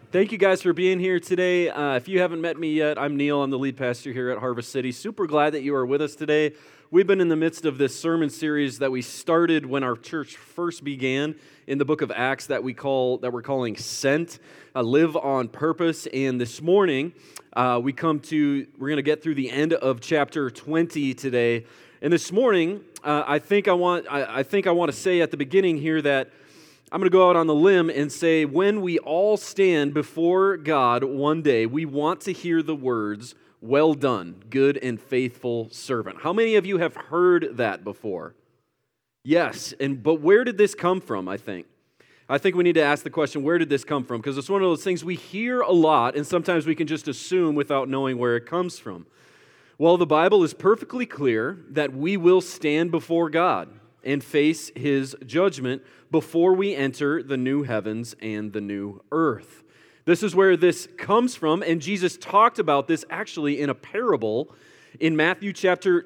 Thank you guys for being here today. If you haven't met me yet, I'm Neil. I'm the lead pastor here at Harvest City. Super glad that you are with us today. We've been in the midst of this sermon series that we started when our church first began in the book of Acts that we're calling Sent, Live on Purpose. And this morning, we're going to get through the end of chapter 20 today. And this morning, I think I want to say at the beginning here that I'm going to go out on the limb and say, when we all stand before God one day, we want to hear the words, "Well done, good and faithful servant." How many of you have heard that before? Yes, but where did this come from, I think we need to ask the question, where did this come from? Because it's one of those things we hear a lot, and sometimes we can just assume without knowing where it comes from. Well, the Bible is perfectly clear that we will stand before God and face His judgment before we enter the new heavens and the new earth. This is where this comes from, and Jesus talked about this actually in a parable in Matthew chapter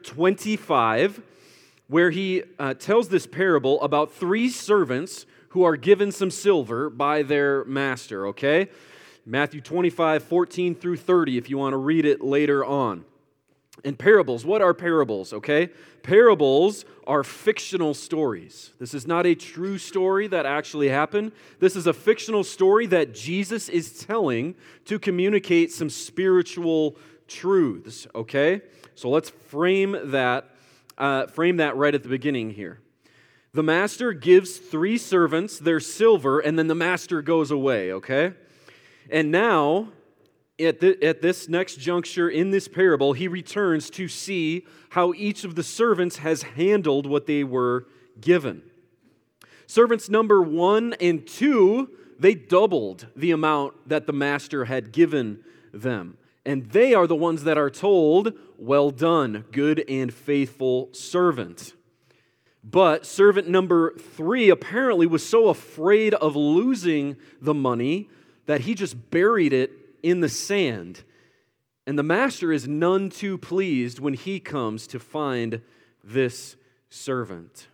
25, where He tells this parable about three servants who are given some silver by their master, okay? Matthew 25, 14 through 30, if you want to read it later on. And parables, what are parables, okay? Parables are fictional stories. This is not a true story that actually happened. This is a fictional story that Jesus is telling to communicate some spiritual truths, okay? So let's frame that right at the beginning here. The master gives three servants their silver, and then the master goes away, okay? And now, at this next juncture in this parable, he returns to see how each of the servants has handled what they were given. Servants number 1 and 2, they doubled the amount that the master had given them. And they are the ones that are told, "Well done, good and faithful servant." But servant number 3 apparently was so afraid of losing the money that he just buried it in the sand. And the master is none too pleased when he comes to find this servant.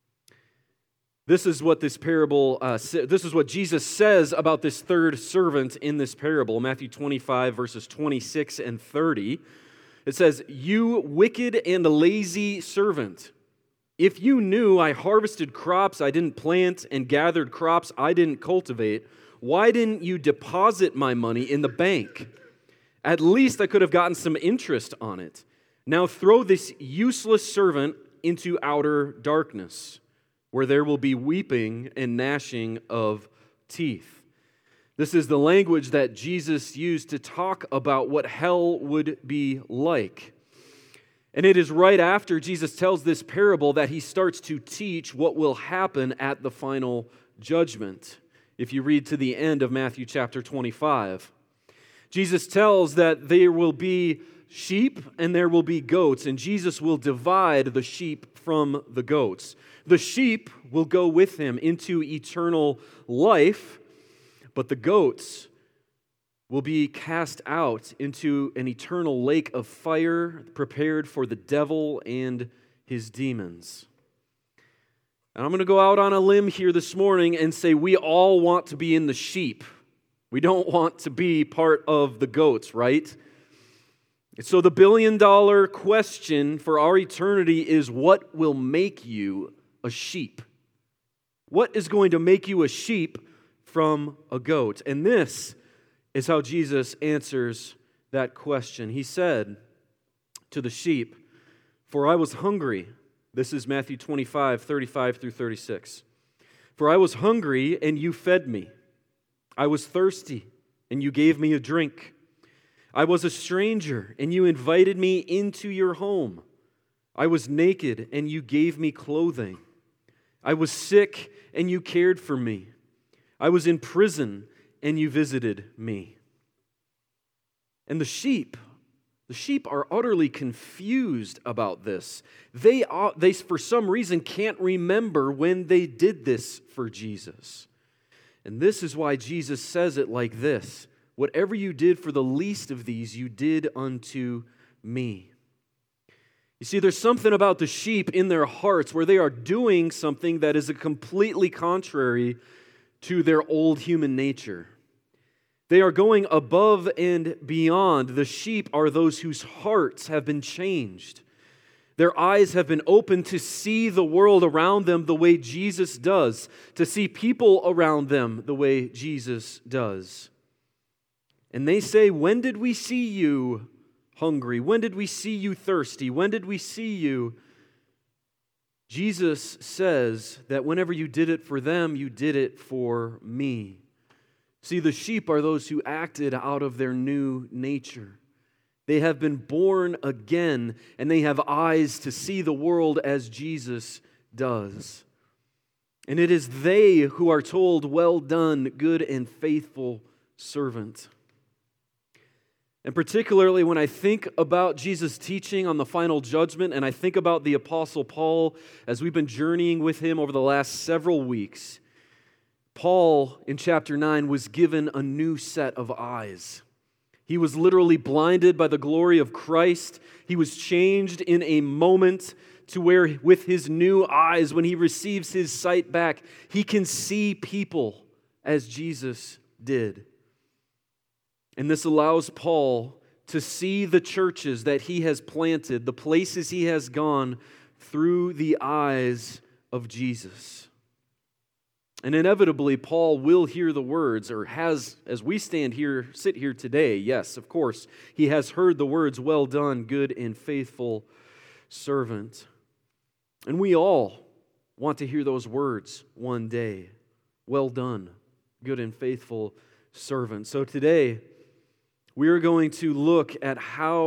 This is what this parable, this is what Jesus says about this third servant in this parable, Matthew 25, verses 26 and 30. It says, "You wicked and lazy servant, if you knew I harvested crops I didn't plant and gathered crops I didn't cultivate, why didn't you deposit my money in the bank? At least I could have gotten some interest on it. Now throw this useless servant into outer darkness, where there will be weeping and gnashing of teeth." This is the language that Jesus used to talk about what hell would be like. And it is right after Jesus tells this parable that he starts to teach what will happen at the final judgment. If you read to the end of Matthew chapter 25, Jesus tells that there will be sheep and there will be goats, and Jesus will divide the sheep from the goats. The sheep will go with him into eternal life, but the goats will be cast out into an eternal lake of fire prepared for the devil and his demons. And I'm going to go out on a limb here this morning and say we all want to be in the sheep. We don't want to be part of the goats, right? So the billion-dollar question for our eternity is, what will make you a sheep? What is going to make you a sheep from a goat? And this is how Jesus answers that question. He said to the sheep, "For I was hungry." This is Matthew 25, 35 through 36. "For I was hungry, and you fed me. I was thirsty, and you gave me a drink. I was a stranger, and you invited me into your home. I was naked, and you gave me clothing. I was sick, and you cared for me. I was in prison, and you visited me." And the sheep are utterly confused about this. They for some reason can't remember when they did this for Jesus. And this is why Jesus says it like this: "Whatever you did for the least of these, you did unto me." You see, there's something about the sheep in their hearts where they are doing something that is completely contrary to their old human nature. They are going above and beyond. The sheep are those whose hearts have been changed. Their eyes have been opened to see the world around them the way Jesus does, to see people around them the way Jesus does. And they say, "When did we see you hungry? When did we see you thirsty? When did we see you?" Jesus says that whenever you did it for them, you did it for me. See, the sheep are those who acted out of their new nature. They have been born again, and they have eyes to see the world as Jesus does. And it is they who are told, "Well done, good and faithful servant." And particularly when I think about Jesus' teaching on the final judgment, and I think about the Apostle Paul as we've been journeying with him over the last several weeks, Paul, in chapter 9, was given a new set of eyes. He was literally blinded by the glory of Christ. He was changed in a moment to where, with his new eyes, when he receives his sight back, he can see people as Jesus did. And this allows Paul to see the churches that he has planted, the places he has gone, through the eyes of Jesus. And inevitably, Paul will hear the words, or has, as we sit here today, yes, of course, he has heard the words, "Well done, good and faithful servant." And we all want to hear those words one day. "Well done, good and faithful servant." So today, we are going to look at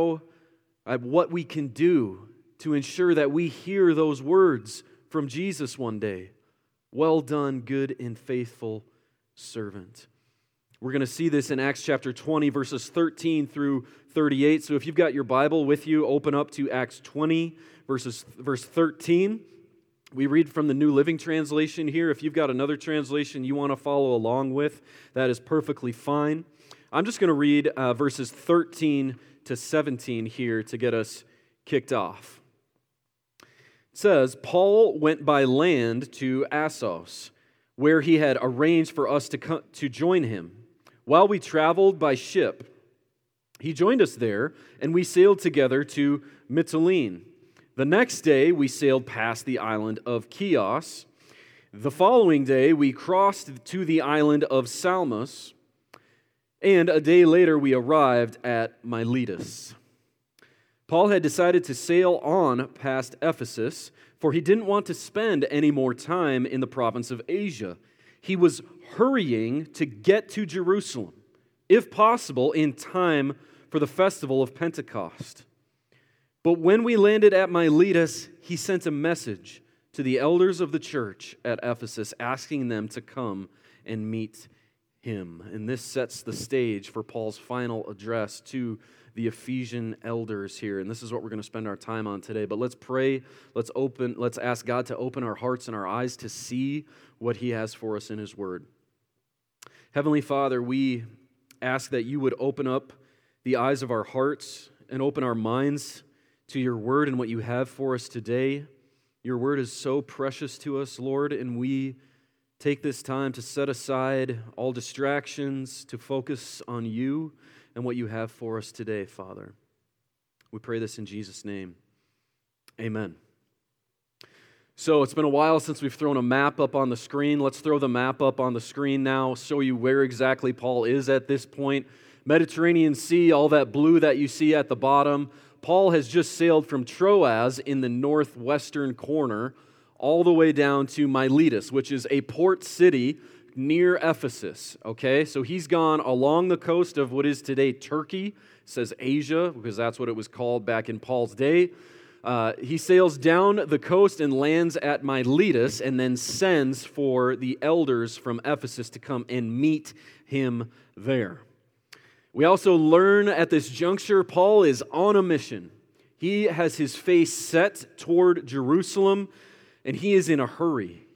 what we can do to ensure that we hear those words from Jesus one day. "Well done, good and faithful servant." We're going to see this in Acts chapter 20, verses 13 through 38. So if you've got your Bible with you, open up to Acts 20, verse 13. We read from the New Living Translation here. If you've got another translation you want to follow along with, that is perfectly fine. I'm just going to read verses 13 to 17 here to get us kicked off. It says, "Paul went by land to Assos, where he had arranged for us to join him. While we traveled by ship, he joined us there, and we sailed together to Mytilene. The next day, we sailed past the island of Chios. The following day, we crossed to the island of Salmos, and a day later, we arrived at Miletus." Paul had decided to sail on past Ephesus, for he didn't want to spend any more time in the province of Asia. He was hurrying to get to Jerusalem, if possible, in time for the festival of Pentecost. But when we landed at Miletus, he sent a message to the elders of the church at Ephesus, asking them to come and meet him. And this sets the stage for Paul's final address to the Ephesian elders here. And this is what we're going to spend our time on today. But let's pray. Let's ask God to open our hearts and our eyes to see what he has for us in his word. Heavenly Father, we ask that you would open up the eyes of our hearts and open our minds to your word and what you have for us today. Your word is so precious to us, Lord, and we take this time to set aside all distractions, to focus on you and what you have for us today, Father. We pray this in Jesus' name. Amen. So it's been a while since we've thrown a map up on the screen. Let's throw the map up on the screen now, show you where exactly Paul is at this point. Mediterranean Sea, all that blue that you see at the bottom. Paul has just sailed from Troas in the northwestern corner all the way down to Miletus, which is a port city near Ephesus, okay? So he's gone along the coast of what is today Turkey. It says Asia, because that's what it was called back in Paul's day. He sails down the coast and lands at Miletus and then sends for the elders from Ephesus to come and meet him there. We also learn at this juncture, Paul is on a mission. He has his face set toward Jerusalem, and he is in a hurry.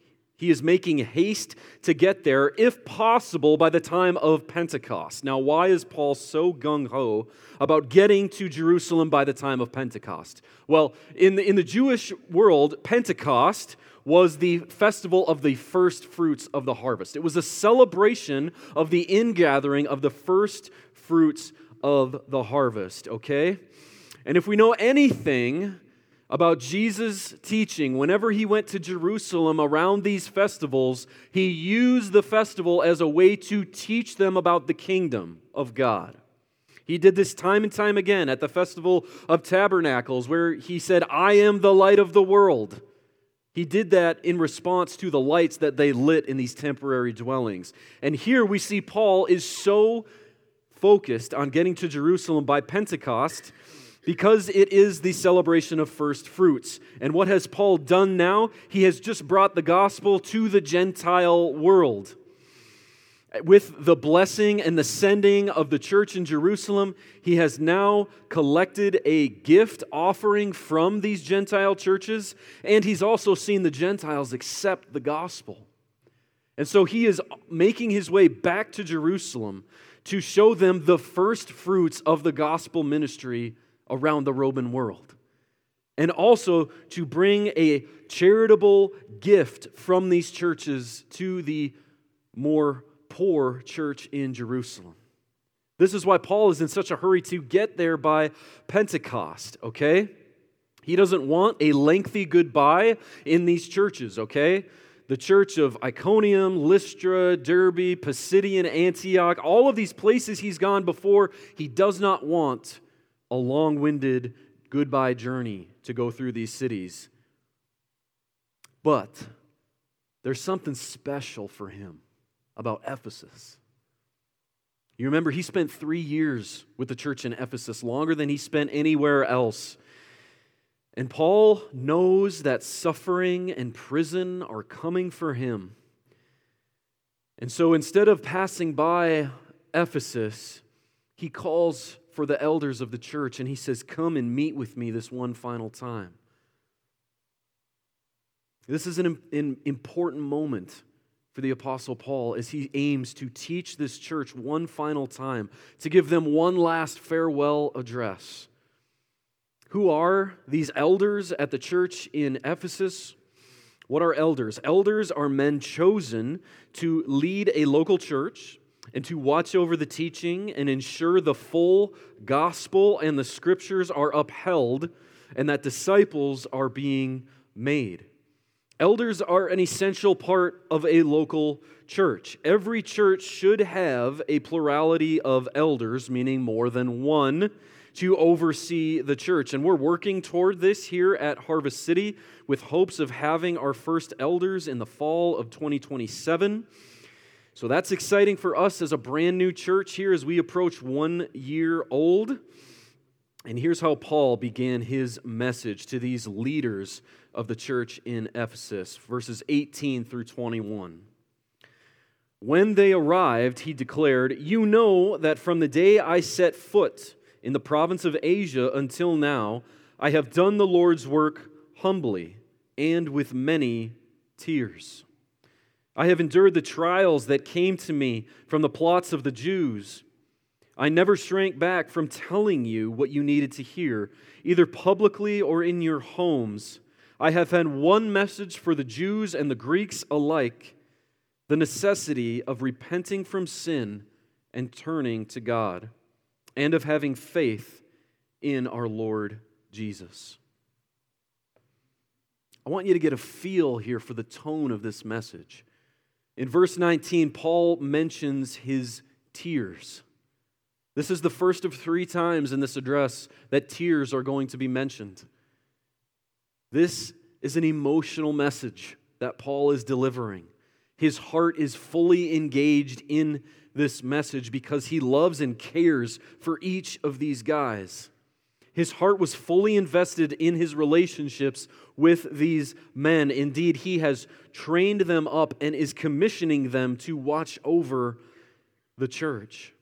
He is making haste to get there, if possible, by the time of Pentecost. Now, why is Paul so gung-ho about getting to Jerusalem by the time of Pentecost? Well, in the Jewish world, Pentecost was the festival of the first fruits of the harvest. It was a celebration of the ingathering of the first fruits of the harvest, okay? And if we know anything about Jesus' teaching, whenever he went to Jerusalem around these festivals, he used the festival as a way to teach them about the kingdom of God. He did this time and time again at the Festival of Tabernacles, where he said, "I am the light of the world." He did that in response to the lights that they lit in these temporary dwellings. And here we see Paul is so focused on getting to Jerusalem by Pentecost because it is the celebration of first fruits. And what has Paul done now? He has just brought the gospel to the Gentile world. With the blessing and the sending of the church in Jerusalem, he has now collected a gift offering from these Gentile churches, and he's also seen the Gentiles accept the gospel. And so he is making his way back to Jerusalem to show them the first fruits of the gospel ministry around the Roman world, and also to bring a charitable gift from these churches to the more poor church in Jerusalem. This is why Paul is in such a hurry to get there by Pentecost, okay? He doesn't want a lengthy goodbye in these churches, okay? The church of Iconium, Lystra, Derbe, Pisidian, Antioch, all of these places he's gone before, he does not want a long-winded goodbye journey to go through these cities. But there's something special for him about Ephesus. You remember, he spent 3 years with the church in Ephesus, longer than he spent anywhere else. And Paul knows that suffering and prison are coming for him. And so instead of passing by Ephesus, he calls for the elders of the church and he says, "Come and meet with me this one final time." This is an important moment for the Apostle Paul as he aims to teach this church one final time, to give them one last farewell address. Who are these elders at the church in Ephesus? What are elders? Elders are men chosen to lead a local church and to watch over the teaching and ensure the full gospel and the scriptures are upheld and that disciples are being made. Elders are an essential part of a local church. Every church should have a plurality of elders, meaning more than one, to oversee the church. And we're working toward this here at Harvest City with hopes of having our first elders in the fall of 2027. So that's exciting for us as a brand new church here as we approach 1 year old. And here's how Paul began his message to these leaders of the church in Ephesus, verses 18 through 21. When they arrived, he declared, "You know that from the day I set foot in the province of Asia until now, I have done the Lord's work humbly and with many tears. I have endured the trials that came to me from the plots of the Jews. I never shrank back from telling you what you needed to hear, either publicly or in your homes. I have had one message for the Jews and the Greeks alike, the necessity of repenting from sin and turning to God, and of having faith in our Lord Jesus." I want you to get a feel here for the tone of this message. In verse 19, Paul mentions his tears. This is the first of 3 times in this address that tears are going to be mentioned. This is an emotional message that Paul is delivering. His heart is fully engaged in this message because he loves and cares for each of these guys. His heart was fully invested in his relationships with these men. Indeed, he has trained them up and is commissioning them to watch over the church.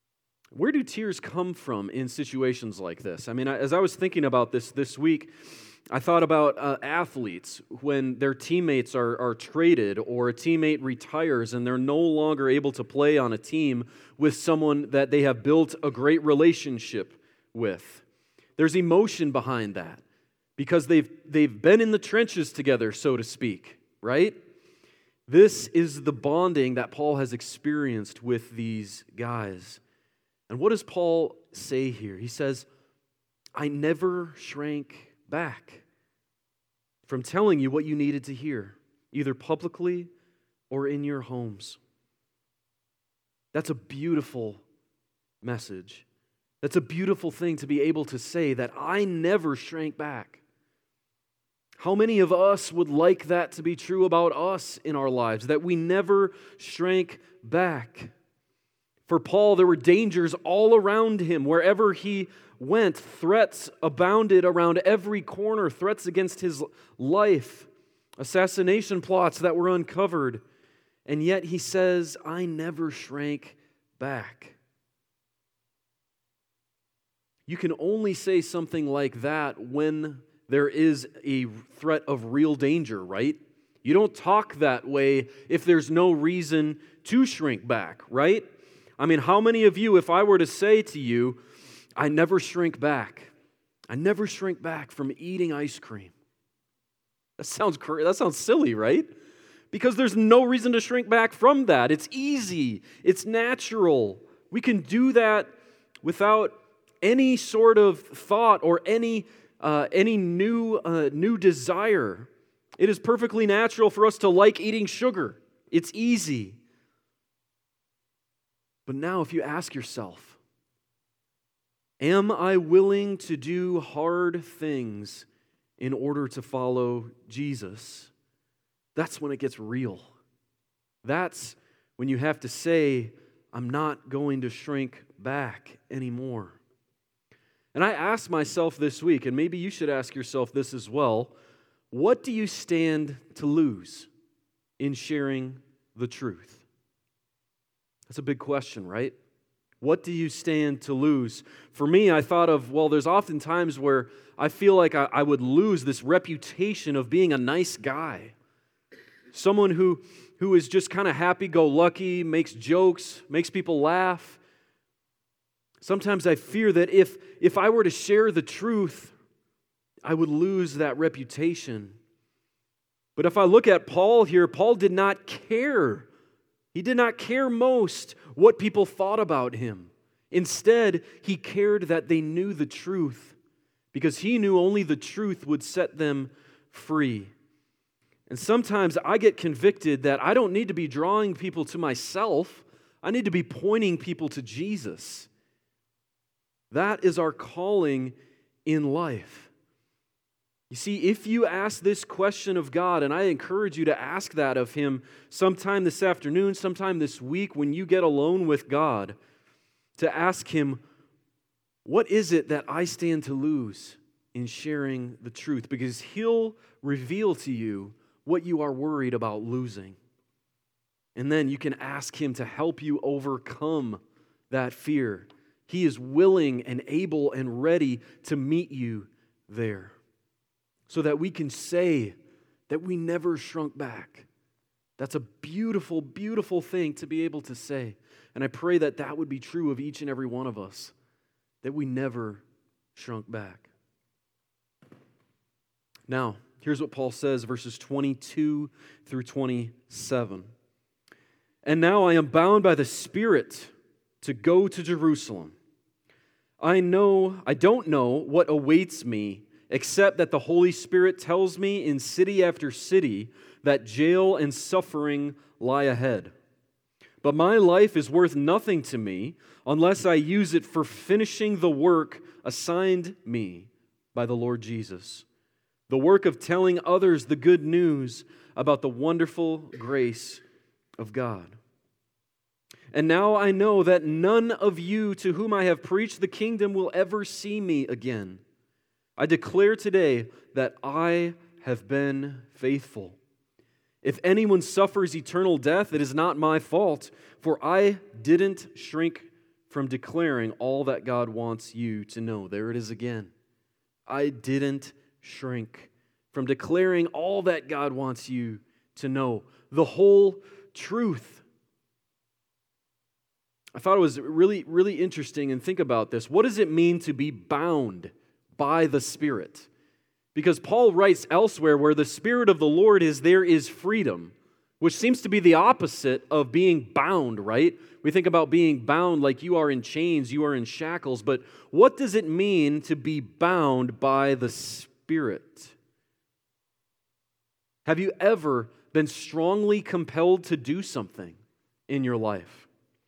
Where do tears come from in situations like this? I mean, as I was thinking about this week, I thought about athletes when their teammates are traded or a teammate retires and they're no longer able to play on a team with someone that they have built a great relationship with. There's emotion behind that because they've been in the trenches together, so to speak, right? This is the bonding that Paul has experienced with these guys. And what does Paul say here? He says, I never shrank back from telling you what you needed to hear, either publicly or in your homes. That's a beautiful message. That's a beautiful thing to be able to say, that I never shrank back. How many of us would like that to be true about us in our lives, that we never shrank back? For Paul, there were dangers all around him. Wherever he went, threats abounded around every corner, threats against his life, assassination plots that were uncovered. And yet he says, I never shrank back. You can only say something like that when there is a threat of real danger, right? You don't talk that way if there's no reason to shrink back, right? I mean, how many of you, if I were to say to you, I never shrink back. I never shrink back from eating ice cream. That sounds silly, right? Because there's no reason to shrink back from that. It's easy. It's natural. We can do that without any sort of thought or any new desire. It is perfectly natural for us to like eating sugar. It's easy. But now if you ask yourself, am I willing to do hard things in order to follow Jesus? That's when it gets real. That's when you have to say, I'm not going to shrink back anymore. And I asked myself this week, and maybe you should ask yourself this as well, what do you stand to lose in sharing the truth? That's a big question, right? What do you stand to lose? For me, I thought of, there's often times where I feel like I would lose this reputation of being a nice guy. Someone who is just kind of happy-go-lucky, makes jokes, makes people laugh. Sometimes I fear that if I were to share the truth, I would lose that reputation. But if I look at Paul here, Paul did not care. He did not care most what people thought about him. Instead, he cared that they knew the truth because he knew only the truth would set them free. And sometimes I get convicted that I don't need to be drawing people to myself. I need to be pointing people to Jesus. That is our calling in life. You see, if you ask this question of God, and I encourage you to ask that of Him sometime this afternoon, sometime this week when you get alone with God, to ask Him, what is it that I stand to lose in sharing the truth? Because He'll reveal to you what you are worried about losing. And then you can ask Him to help you overcome that fear. He is willing and able and ready to meet you there, so that we can say that we never shrunk back. That's a beautiful, beautiful thing to be able to say. And I pray that that would be true of each and every one of us, that we never shrunk back. Now, here's what Paul says, verses 22 through 27. And now I am bound by the Spirit to go to Jerusalem. I don't know what awaits me, except that the Holy Spirit tells me in city after city that jail and suffering lie ahead. But my life is worth nothing to me unless I use it for finishing the work assigned me by the Lord Jesus, the work of telling others the good news about the wonderful grace of God. And now I know that none of you to whom I have preached the kingdom will ever see me again. I declare today that I have been faithful. If anyone suffers eternal death, it is not my fault, for I didn't shrink from declaring all that God wants you to know. There it is again. I didn't shrink from declaring all that God wants you to know, the whole truth. I thought it was really, really interesting, and think about this. What does it mean to be bound by the Spirit? Because Paul writes elsewhere, where the Spirit of the Lord is, there is freedom, which seems to be the opposite of being bound, right? We think about being bound like you are in chains, you are in shackles, but what does it mean to be bound by the Spirit? Have you ever been strongly compelled to do something in your life?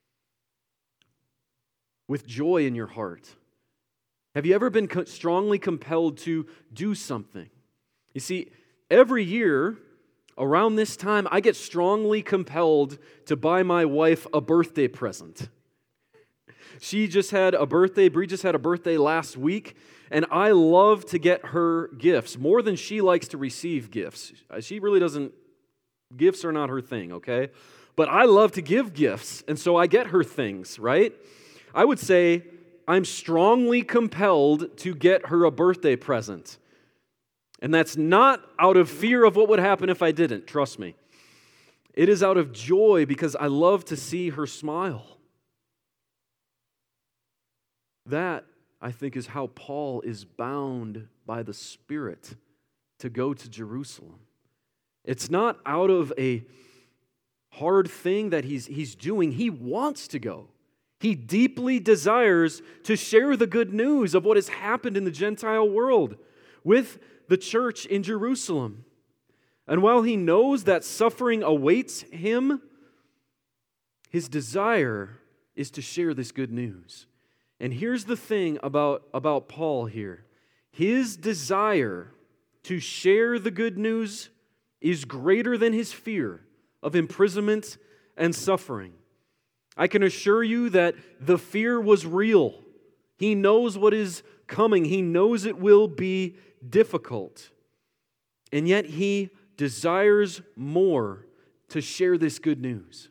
With joy in your heart? Have you ever been strongly compelled to do something? You see, every year around this time, I get strongly compelled to buy my wife a birthday present. She just had a birthday, Bree just had a birthday last week, and I love to get her gifts more than she likes to receive gifts. She really doesn't, gifts are not her thing, okay? But I love to give gifts, and so I get her things, right? I would say I'm strongly compelled to get her a birthday present. And that's not out of fear of what would happen if I didn't, trust me. It is out of joy because I love to see her smile. That, I think, is how Paul is bound by the Spirit to go to Jerusalem. It's not out of a hard thing that he's doing. He wants to go. He deeply desires to share the good news of what has happened in the Gentile world with the church in Jerusalem. And while he knows that suffering awaits him, his desire is to share this good news. And here's the thing about Paul here. His desire to share the good news is greater than his fear of imprisonment and suffering. I can assure you that the fear was real. He knows what is coming. He knows it will be difficult. And yet he desires more to share this good news.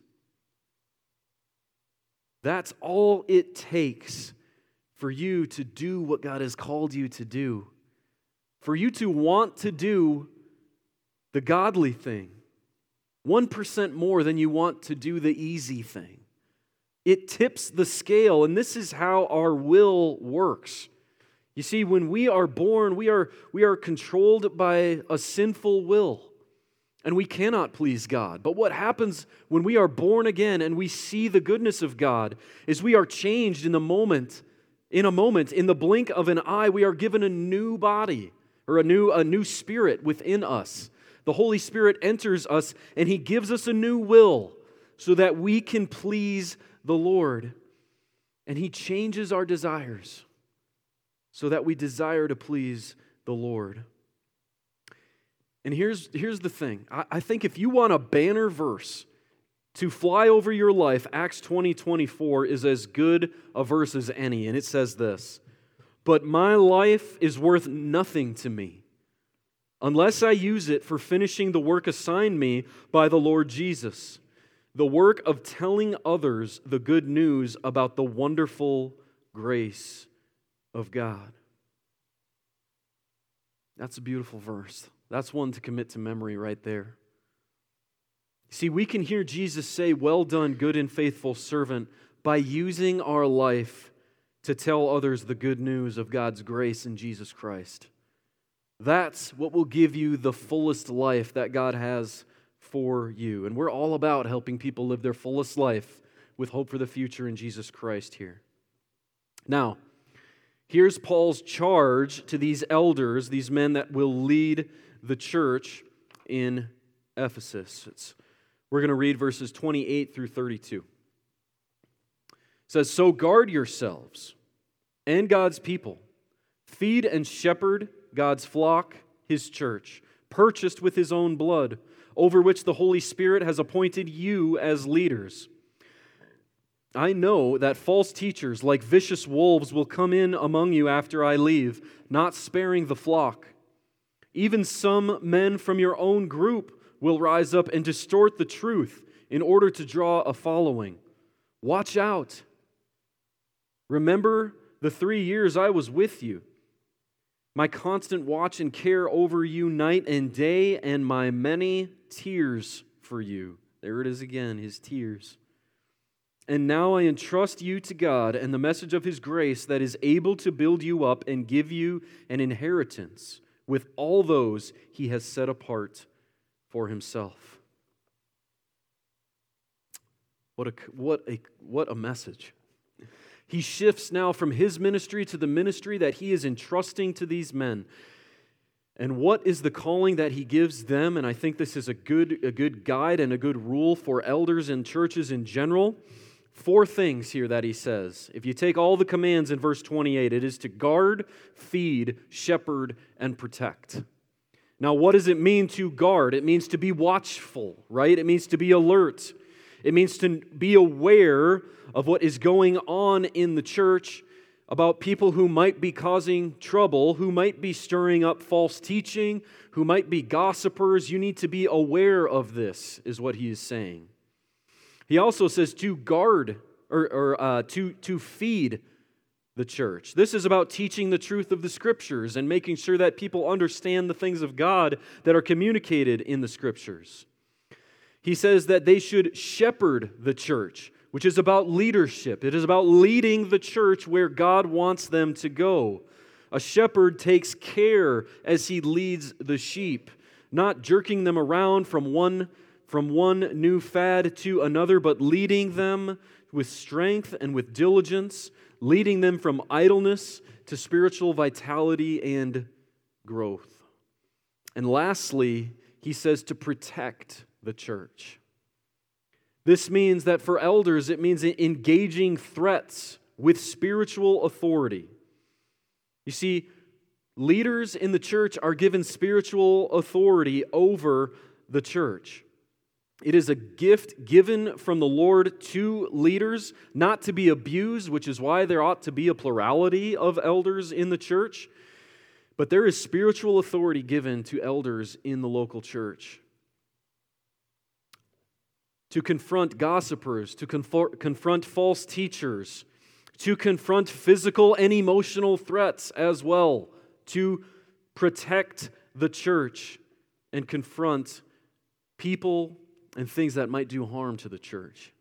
That's all it takes for you to do what God has called you to do. For you to want to do the godly thing 1% more than you want to do the easy thing. It tips the scale, and this is how our will works. You see, when we are born, we are controlled by a sinful will, and we cannot please God. But what happens when we are born again and we see the goodness of God is we are changed in a moment, in the blink of an eye. We are given a new body, or a new spirit within us. The Holy Spirit enters us, and He gives us a new will so that we can please the Lord. And He changes our desires so that we desire to please the Lord. And here's the thing. I think if you want a banner verse to fly over your life, Acts 20:24 is as good a verse as any. And it says this: "But my life is worth nothing to me unless I use it for finishing the work assigned me by the Lord Jesus, the work of telling others the good news about the wonderful grace of God." That's a beautiful verse. That's one to commit to memory right there. See, we can hear Jesus say, "Well done, good and faithful servant," by using our life to tell others the good news of God's grace in Jesus Christ. That's what will give you the fullest life that God has for you. And we're all about helping people live their fullest life with hope for the future in Jesus Christ here. Now, here's Paul's charge to these elders, these men that will lead the church in Ephesus. We're going to read verses 28 through 32. It says, "So guard yourselves and God's people. Feed and shepherd God's flock, His church, purchased with His own blood, over which the Holy Spirit has appointed you as leaders. I know that false teachers like vicious wolves will come in among you after I leave, not sparing the flock. Even some men from your own group will rise up and distort the truth in order to draw a following. Watch out. Remember the 3 years I was with you. my constant watch and care over you night and day, and my many tears for you. There it is again, his tears. And now I entrust you to God and the message of his grace that is able to build you up and give you an inheritance with all those he has set apart for himself. What a message. He shifts now from his ministry to the ministry that he is entrusting to these men. And what is the calling that he gives them? And I think this is a good guide and a good rule for elders and churches in general. 4 things here that he says. If you take all the commands in verse 28, it is to guard, feed, shepherd, and protect. Now, what does it mean to guard? It means to be watchful, right? It means to be alert. It means to be aware of what is going on in the church, about people who might be causing trouble, who might be stirring up false teaching, who might be gossipers. You need to be aware of this, is what he is saying. He also says to guard or to feed the church. This is about teaching the truth of the Scriptures and making sure that people understand the things of God that are communicated in the Scriptures. He says that they should shepherd the church, which is about leadership. It is about leading the church where God wants them to go. A shepherd takes care as he leads the sheep, not jerking them around from one new fad to another, but leading them with strength and with diligence, leading them from idleness to spiritual vitality and growth. And lastly, he says to protect the church. This means that for elders, it means engaging threats with spiritual authority. You see, leaders in the church are given spiritual authority over the church. It is a gift given from the Lord to leaders, not to be abused, which is why there ought to be a plurality of elders in the church. But there is spiritual authority given to elders in the local church. To confront gossipers, to confront false teachers, to confront physical and emotional threats as well, to protect the church and confront people and things that might do harm to the church.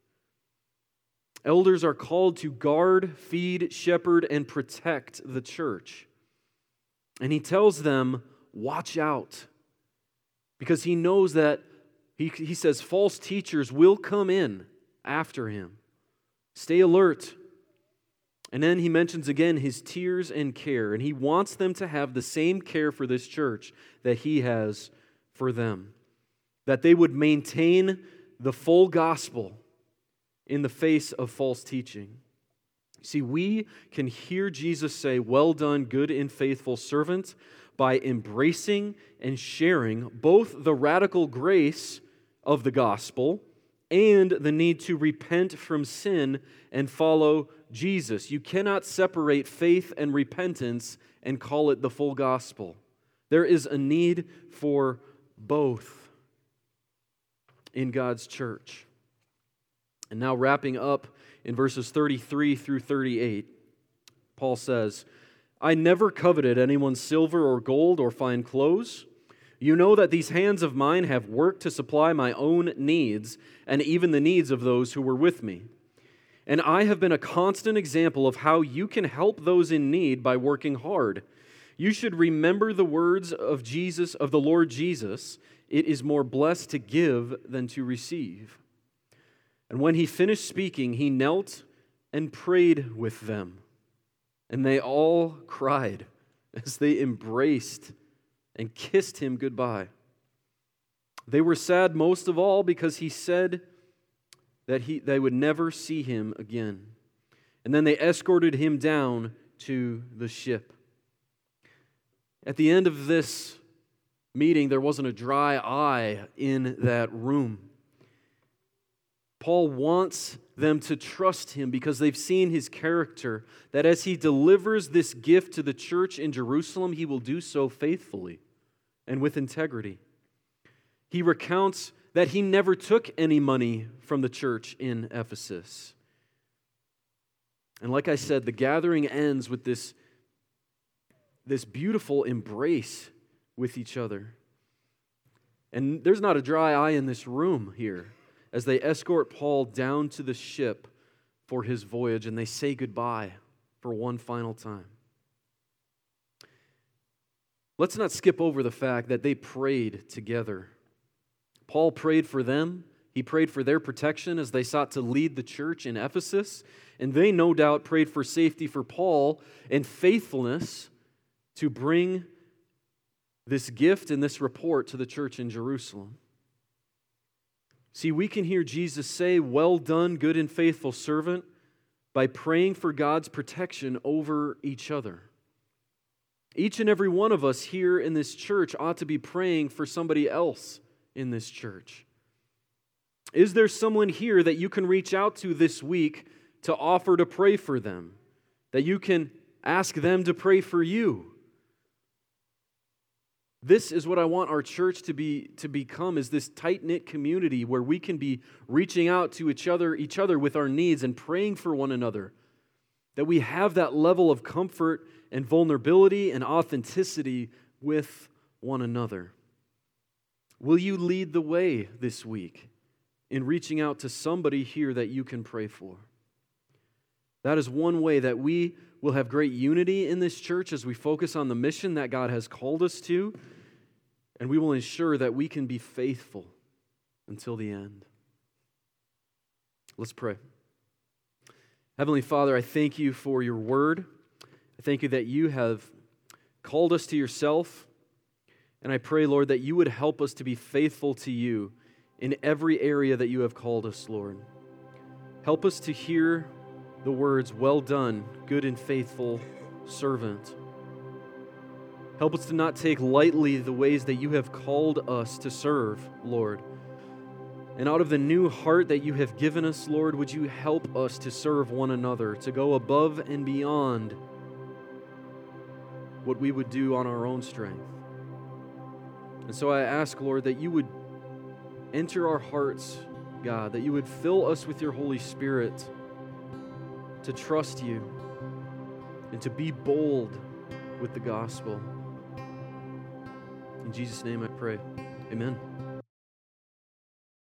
Elders are called to guard, feed, shepherd, and protect the church. And he tells them, watch out, because he knows that he says false teachers will come in after him. Stay alert. And then he mentions again his tears and care, and he wants them to have the same care for this church that he has for them. That they would maintain the full gospel in the face of false teaching. See, we can hear Jesus say, "Well done, good and faithful servant," by embracing and sharing both the radical grace of the gospel and the need to repent from sin and follow Jesus. You cannot separate faith and repentance and call it the full gospel. There is a need for both in God's church. And now wrapping up in verses 33 through 38, Paul says, "I never coveted anyone's silver or gold or fine clothes. You know that these hands of mine have worked to supply my own needs and even the needs of those who were with me. And I have been a constant example of how you can help those in need by working hard. You should remember the words of Jesus, of the Lord Jesus. It is more blessed to give than to receive." And when he finished speaking, he knelt and prayed with them. And they all cried as they embraced and kissed him goodbye. They were sad most of all because he said that they would never see him again. And then they escorted him down to the ship. At the end of this meeting, there wasn't a dry eye in that room. Paul wants them to trust him because they've seen his character, that as he delivers this gift to the church in Jerusalem, he will do so faithfully and with integrity. He recounts that he never took any money from the church in Ephesus. And like I said, the gathering ends with this this beautiful embrace with each other. And there's not a dry eye in this room here as they escort Paul down to the ship for his voyage and they say goodbye for one final time. Let's not skip over the fact that they prayed together. Paul prayed for them. He prayed for their protection as they sought to lead the church in Ephesus. And they no doubt prayed for safety for Paul and faithfulness to bring this gift and this report to the church in Jerusalem. See, we can hear Jesus say, "Well done, good and faithful servant," by praying for God's protection over each other. Each and every one of us here in this church ought to be praying for somebody else in this church. Is there someone here that you can reach out to this week to offer to pray for them? That you can ask them to pray for you? This is what I want our church to become, is this tight-knit community where we can be reaching out to each other with our needs and praying for one another. That we have that level of comfort and vulnerability and authenticity with one another. Will you lead the way this week in reaching out to somebody here that you can pray for? That is one way that we will have great unity in this church as we focus on the mission that God has called us to, and we will ensure that we can be faithful until the end. Let's pray. Heavenly Father, I thank you for your word. I thank you that you have called us to yourself. And I pray, Lord, that you would help us to be faithful to you in every area that you have called us, Lord. Help us to hear the words, "Well done, good and faithful servant." Help us to not take lightly the ways that you have called us to serve, Lord. And out of the new heart that you have given us, Lord, would you help us to serve one another, to go above and beyond what we would do on our own strength. And so I ask, Lord, that you would enter our hearts, God, that you would fill us with your Holy Spirit to trust you and to be bold with the gospel. In Jesus' name I pray. Amen.